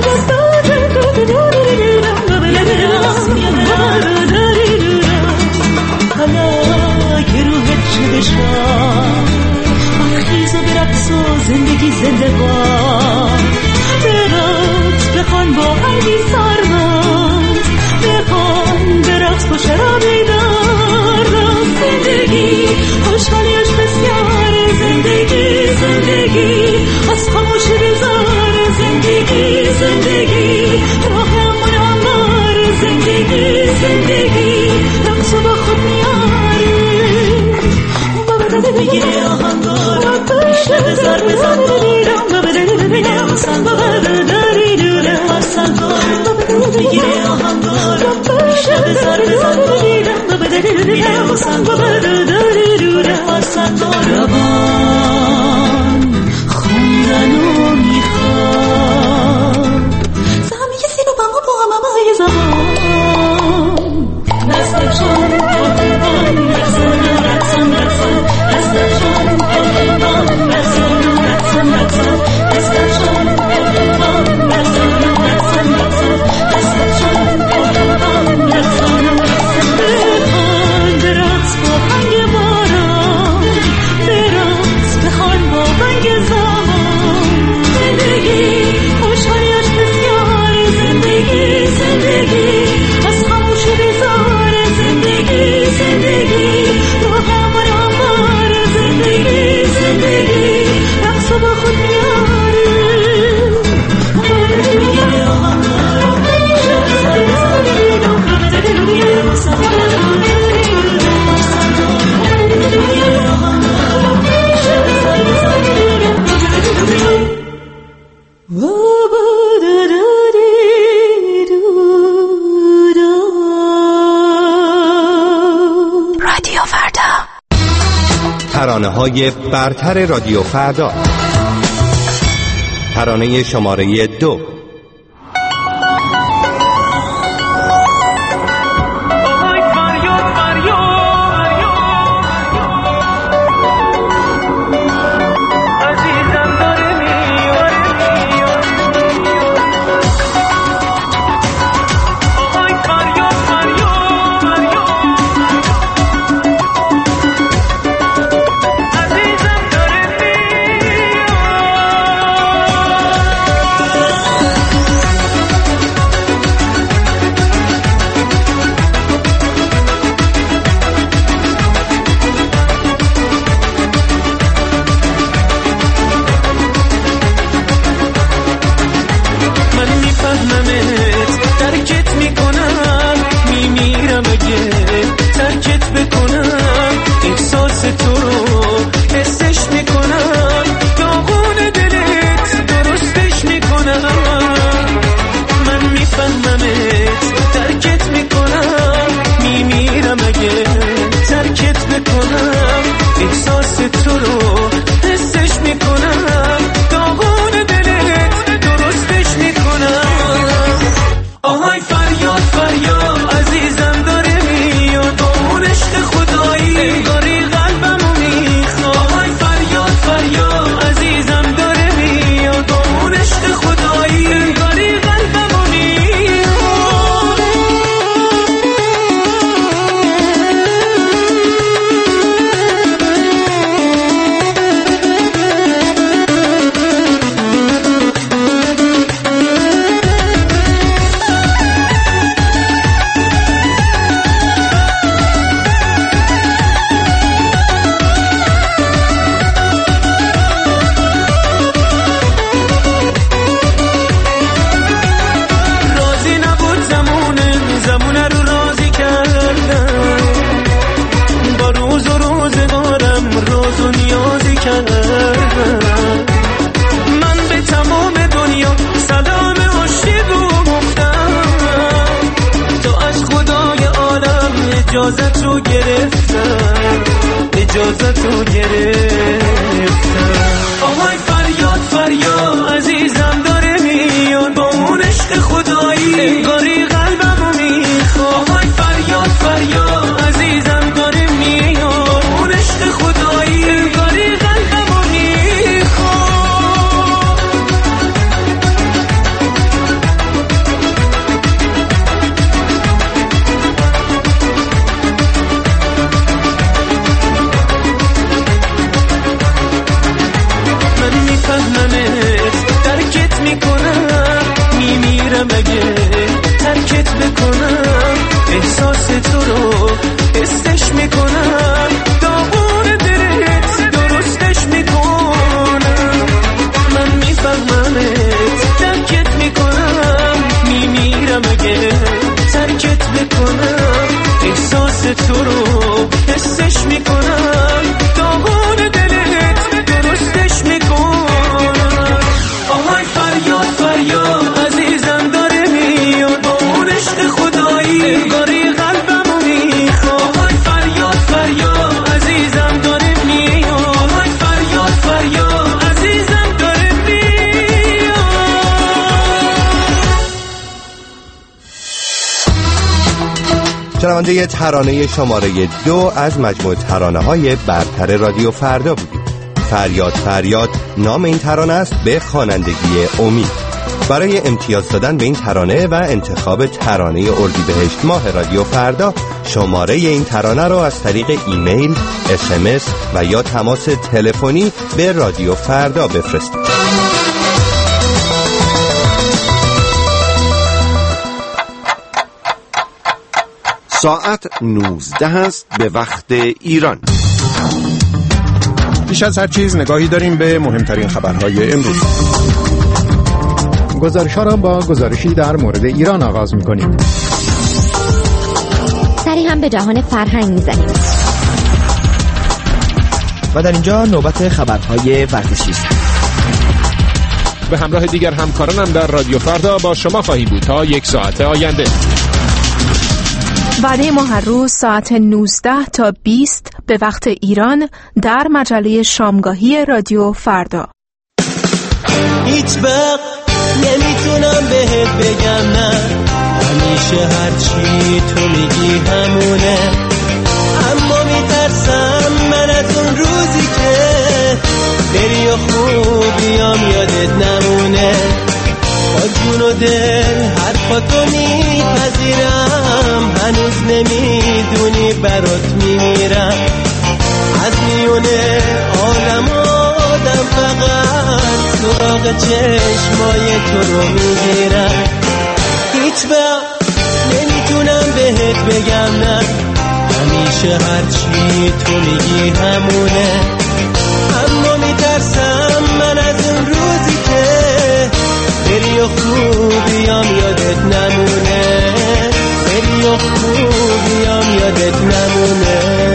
حالا که روحت شده شد خیز و برقص و زندگی زنده باد برقص بخوان با علی سرباز بخوان برقص با شرابی دار زندگی خوشحالیش بسیار زندگی زندگی از خاموشی بیزار زندگی زندگی راه امان امار زندگی زندگی رقص با خود میاره میگیره آهنگار میشه بزار بزار میگیره آهنگار میشه بزار بزار روان خوندنو میخواد زمی که سینو با ما با همه های زمان نستشان آهنگان رقصان رقصان رقصان نستشان آهنگان رقصان رقصان رقصان نستشان آهنگان رقصان رقصان رقصان نستشان آهنگان رقصان رقصان بخوان برقص با بنگ باران برقص بخوان با بنگ زمان زندگی خوشحالیش بسیار زندگی زندگی از خاموشی بیزار زندگی زندگی راه امان امار زندگی زندگی رقص با خود میاره میگیره آهنگار میشه بزار بزار میگیره آهنگار میشه بزار بزار رادیو فردا، ترانه‌های برتر رادیو فردا، ترانه شماره دو. اجازتو گرفتم اجازتو گرفتم آهای فریاد فریاد عزیزم داره میاد با اون عشق خدایی انگاری قلبمو میخواد آهای فریاد فریاد عزیزم داره میاد اون عشق خدایی انگاری قلبمو میخواد احساس تو رو حسش میکنم، داغون دلت درستش میکنم. من میفهممت، درکت میکنم، میمیرم اگه ترکت بکنم. احساس تو رو حسش میکنم، داغون دلت درستش میکنم. آهای فریاد فریاد عزیزم داره میاد، با اون عشق خدایی داری قلبمو میخواد. آهای فریاد فریاد عزیزم داره میاد، آهای فریاد فریاد عزیزم داره میاد. شنونده ترانه شماره دو از مجموعه ترانه‌های برتر رادیو فردا بودید. فریاد فریاد نام این ترانه است به خوانندگی امید. برای امتیاز دادن به این ترانه و انتخاب ترانه اردیبهشت ماه رادیو فردا، شماره این ترانه رو از طریق ایمیل، اس ام اس و یا تماس تلفنی به رادیو فردا بفرستید. ساعت نوزده است به وقت ایران. پیش از هر چیز نگاهی داریم به مهمترین خبرهای امروز. گزارش‌ها را با گزارشی در مورد ایران آغاز می‌کنیم. سری هم به جهان فرهنگ می‌زنیم. و در اینجا نوبت خبرهای ورزشی است. به همراه دیگر همکارانم در رادیو فردا با شما خواهیم بود تا یک ساعت آینده. وعده ما هر روز ساعت نوزده تا بیست به وقت ایران در مجله شامگاهی رادیو فردا. هیچ وقت نمیتونم بهت بگم نه، همیشه هرچی تو میگی همونه. اما میترسم من از اون روزی که بری و خوبیام یادت نمونه. با جون و دل حرفاتو میپذیرم، هنوز نمیدونی برات میمیرم. از میونه عالم آدم فقط سراغ چشمای تو رو میگیرم. هیچ وقت نمیتونم بهت بگم نه، همیشه هرچی تو میگی همونه. اما میترسم من از اون روزی که بری و خوبیام یادت نمونه، بری و خوبیام یادت نمونه.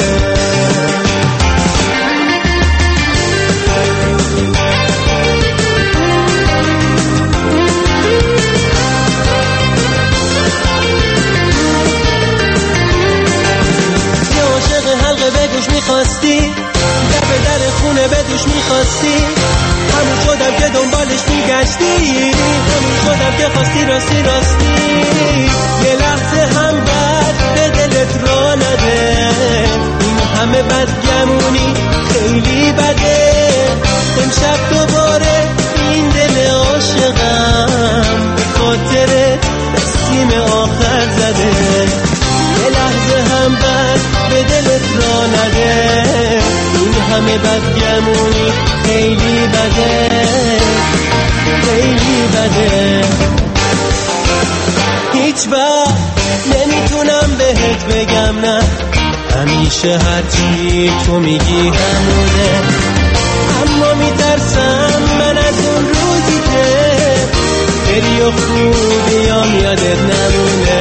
یه عاشق حلقه بگوش میخواستی، در به در خونه بدوش میخواستی، همون شدم که دنبالش میگشتی، همون شدم که خواستی راستی راستی. یه لحظه هم بد به دلت را نده، این همه بدگمونی خیلی بده. امشب دوباره این دل عاشقم به خاطر سیم آخر زده. یه لحظه هم بد به دلت را نده، این همه بدگمونی خیلی بده، خیلی بده. هیچ وقت نمیتونم بهت بگم نه، همیشه هرچی تو میگی همونه. اما میترسم من از اون روزی که بری و خوبیام یادت نمونه.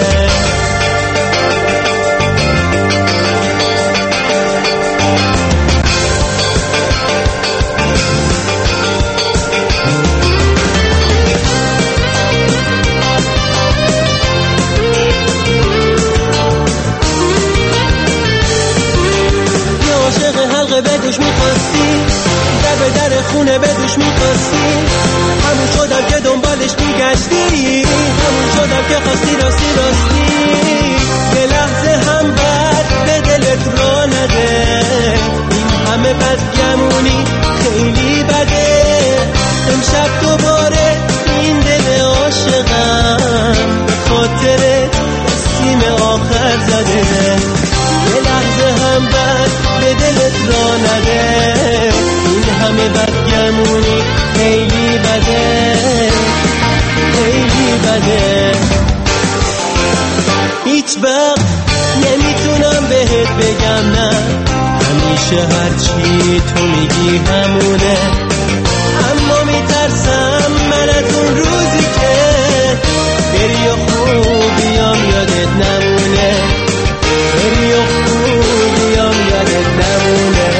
بدوش میخواستی، در به در خونه بدوش میخواستی، همون شدم که دنبالش میگشتی، همون شدم که خواستی راستی راستی. یه لحظه هم بد به دلت را نده، این همه بدگمونی خیلی بده. امشب دوباره این دل عاشقم به خاطر سیم آخر زده. یه لحظه هم بد به دلت را نده، این همه بدگمونی خیلی بده، خیلی بده. هیچ وقت نمیتونم بهت بگم نه، همیشه هرچی تو میگی همونه، اما میترسم من از اون روزی که بری و خوبیام یادت نمونه، بری و خوبیام یادت نمونه.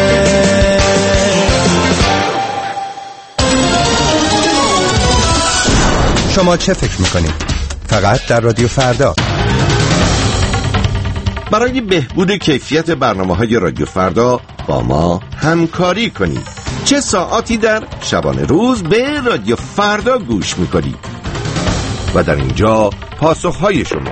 شما چه فکر میکنید؟ فقط در رادیو فردا. برای بهبود کیفیت برنامه‌های رادیو فردا با ما همکاری کنید. چه ساعاتی در شبانه روز به رادیو فردا گوش میکنید؟ و در اینجا پاسخهای شما.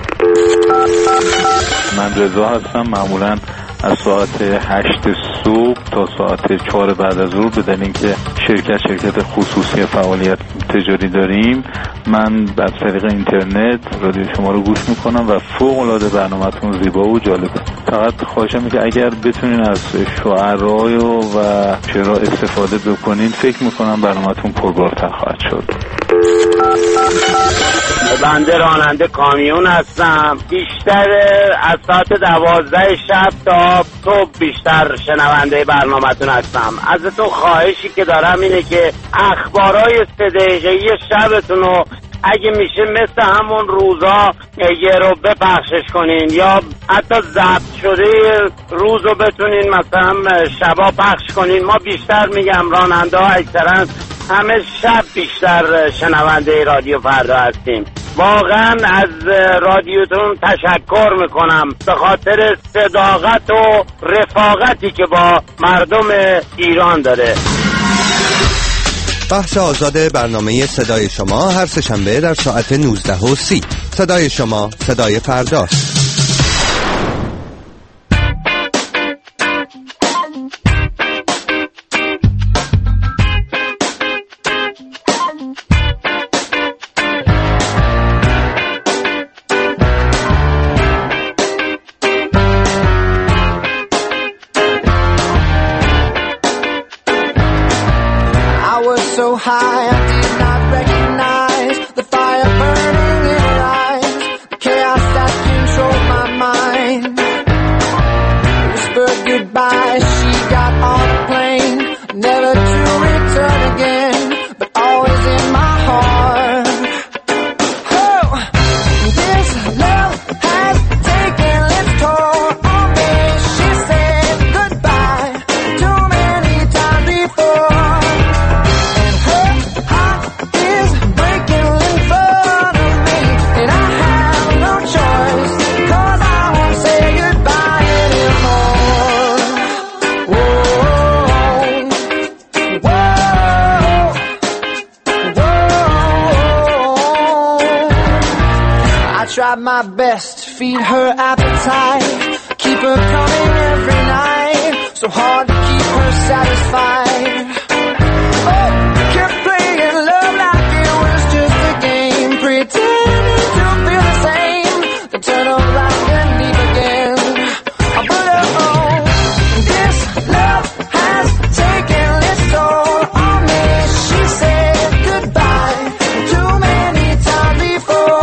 من رضا هستم. معمولاً از ساعت هشت صبح تا ساعت چهار بعد از ظهر، به دلیل اینکه شرکت شرکت خصوصی فعالیت تجاری داریم، من از طریق اینترنت رادیو شما رو گوش میکنم و فوق العاده برنامه‌تون زیبا و جالبه. فقط خواهشم که اگر بتونین از شعرای و شعرها استفاده بکنین، فکر میکنم برنامه‌تون پربارتر خواهد شد. بنده راننده کامیون هستم. بیشتر از ساعت دوازده شب تا صبح بیشتر شنونده برنامه‌تون هستم. ازتون خواهشی که دارم اینه که اخبارای سه دقیقه‌ای شبتون رو اگه میشه مثل همون روزا یه رو بپخشش کنین، یا حتی ضبط شده روز رو بتونین مثلا شبا پخش کنین. ما بیشتر میگم راننده ها اکثرا همه شب بیشتر شنونده رادیو فردا هستیم. واقعا از رادیوتون تشکر میکنم به خاطر صداقت و رفاقتی که با مردم ایران داره. بحث آزاد برنامه صدای شما هر سه‌شنبه در ساعت نوزده و سی. صدای شما، صدای فرداست. So high, I did not recognize the fire burning in her eyes, the chaos that controlled my mind. Whispered goodbye, she got on a plane, never to return again, but always in my heart. Oh, this love has taken its toll on me. She said goodbye too many times before. Tried my best to feed her appetite, keep her coming every night, so hard to keep her satisfied. Oh, kept playing love like it was just a game, pretending to feel the same, then turn around and leave again. But oh, this love has taken its toll on me. She said goodbye too many times before.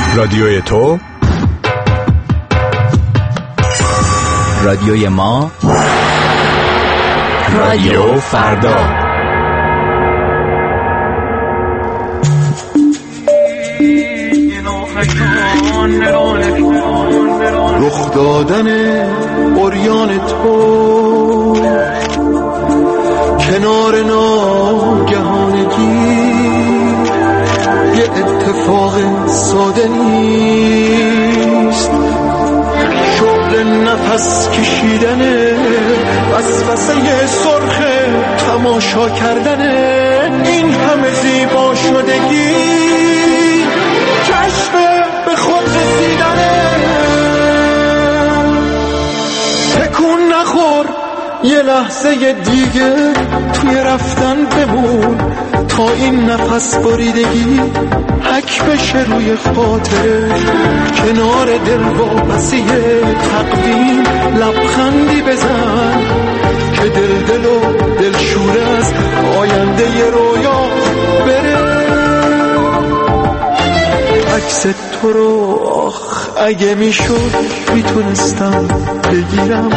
رادیوی تو، رادیوی ما، رادیو فردا. رخ دادن عریان تو کنار ناگهانگی یه اتفاق ساده نیست، شغل نفس کشیدن وسوسه سرخ تماشا کردن این همه زیبا شدگی، کشف به خود رسیدن. تکون نخور، یه لحظه دیگه توی رفتن بمون تا این نفس بریدگی حک بشه روی خاطره. کنار دل وابسته تقویم لبخندی بزن که دل دل و دل شوره از آینده ی رویا بره. عکس تو رو آخ اگه میشد میتونستم بگیرم،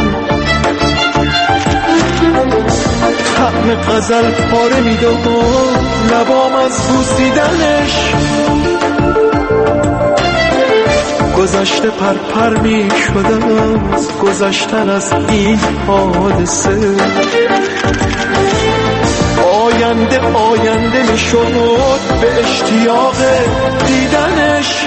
طعم غزل پاره میداد لبام از بوسیدنش، گذشته پرپر میشدم از گذشتن از این حادثه. آینده آینده میشد به اشتیاق دیدنش.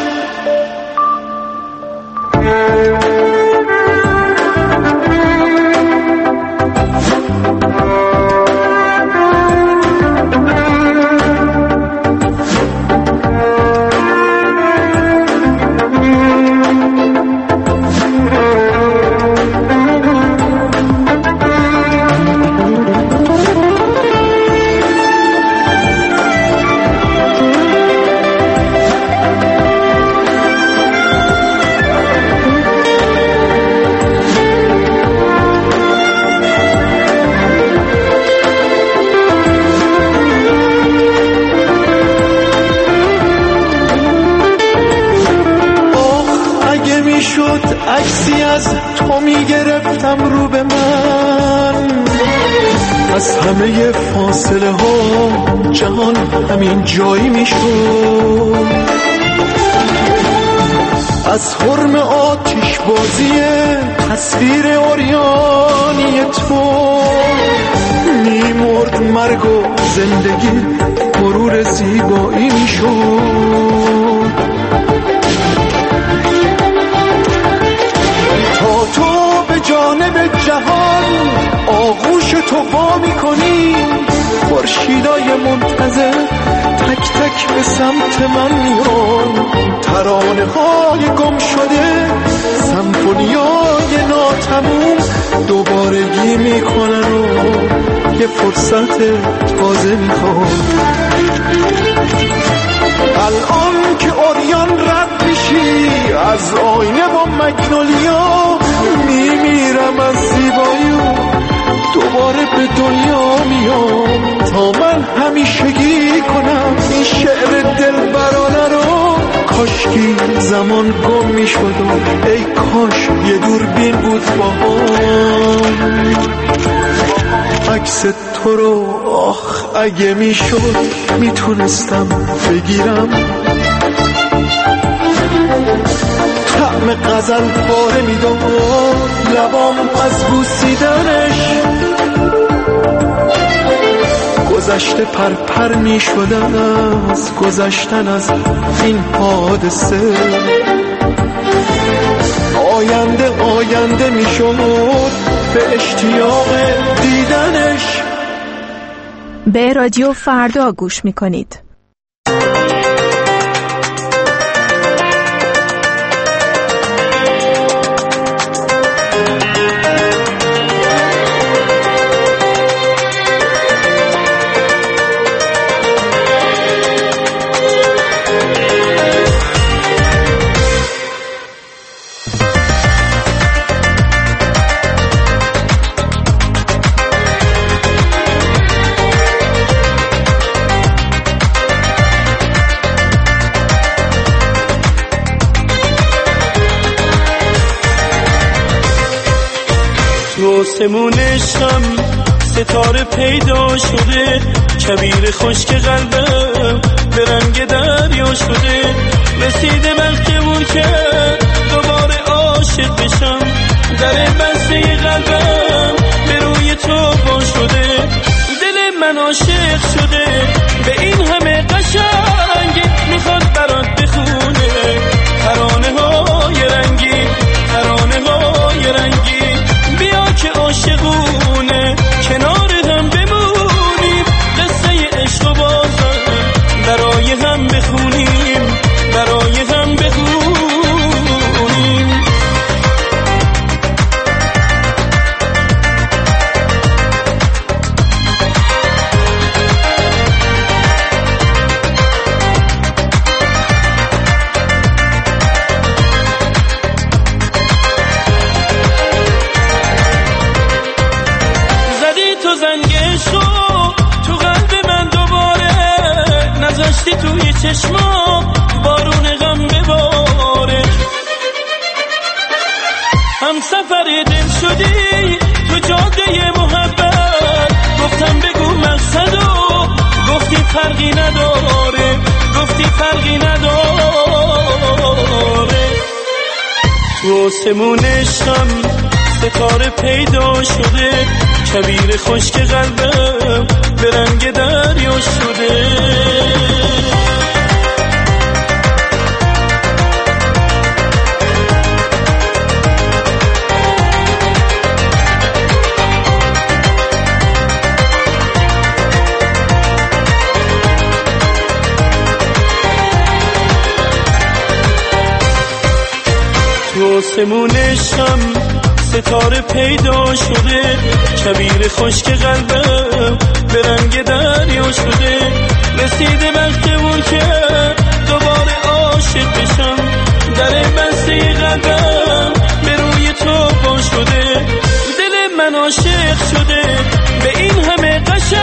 عکسی از تو میگرفتم رو به من، از همه فاصله ها جهان همین جایی میشد. از حرم آتش بازی تصویر عریانی تو میمرد مرگ و زندگی مرور زیبایی میشد. جانب جهان آغوش تو وا می‌کنی، خورشیدای منتظر تک تک به سمت من میان، ترانه‌های گم شده سمفونیای ناتموم دوبارگی میکنن و یه فرصت تازه میخوان. الان که عریان رد میشی از آینه با مگنولیا، میمیرم از زیبایی و دوباره به دنیا میام تا من همیشگی کنم این شعر دل برانه رو. کاشکی زمان گم میشد و ای کاش یه دوربین بود با هم، عکس تو رو آخ اگه میشد میتونستم بگیرم، طعم غزل پاره میداد لبام از بوسیدنش، گذشته پرپر میشدن از گذشتن از این حادثه. آینده آینده میشد به اشتیاق دیدنش. به رادیو فردا گوش میکنید. تو آسمونشم ستاره پیدا شده، کبیر خشک قلبم به رنگ دریا شده. رسیده وقتمون که دوباره عاشق بشم، در بسته قلبم به روی تو با شده. دل من عاشق شده به این همه قشنگی، میخواد برات بخونه ترانه های رنگی، ترانه های رنگی. بیا که عاشقونه کنار هم بمونیم، قصه عشق و بازم برای هم بخونیم، برای هم بخونیم. توی چشما بارون غم بباره، هم سفر دل شدی تو جاده محبت. گفتم بگو مقصدو، گفتی فرقی نداره، گفتی فرقی نداره. تو آسمونشم ستاره پیدا شده، کبیر خشک قلبم به رنگ دریا شده. تو آسمونشم ستاره پیدا شده، کبیر خشک قلبم به رنگ دریا شده. رسیده وقتمون که دوباره عاشق بشم، در بسته قلبم به روی تو با شده. دل من عاشق شده به این همه قشنگی،